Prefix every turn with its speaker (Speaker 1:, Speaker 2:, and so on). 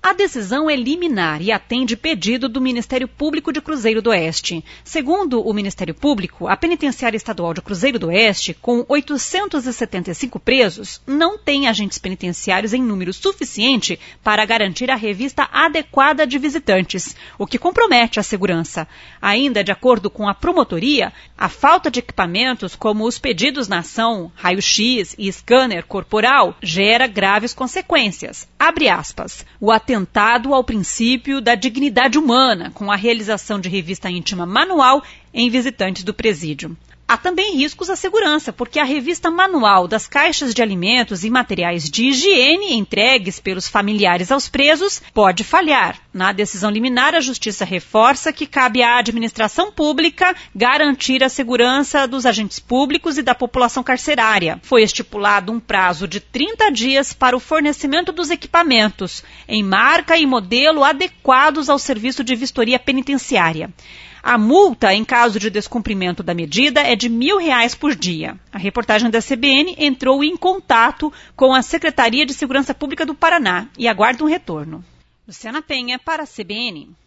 Speaker 1: A decisão é liminar e atende pedido do Ministério Público de Cruzeiro do Oeste. Segundo o Ministério Público, a Penitenciária Estadual de Cruzeiro do Oeste, com 875 presos, não tem agentes penitenciários em número suficiente para garantir a revista adequada de visitantes, o que compromete a segurança. Ainda, de acordo com a promotoria, a falta de equipamentos como os pedidos na ação, raio-x e scanner corporal, gera graves consequências. Abre aspas. O atentado ao princípio da dignidade humana, com a realização de revista íntima manual em visitantes do presídio. Há também riscos à segurança, porque a revista manual das caixas de alimentos e materiais de higiene entregues pelos familiares aos presos pode falhar. Na decisão liminar, a Justiça reforça que cabe à administração pública garantir a segurança dos agentes públicos e da população carcerária. Foi estipulado um prazo de 30 dias para o fornecimento dos equipamentos, em marca e modelo adequados ao serviço de vistoria penitenciária. A multa, em caso de descumprimento da medida, é de R$1.000 por dia. A reportagem da CBN entrou em contato com a Secretaria de Segurança Pública do Paraná e aguarda um retorno. Luciana Penha, para a CBN.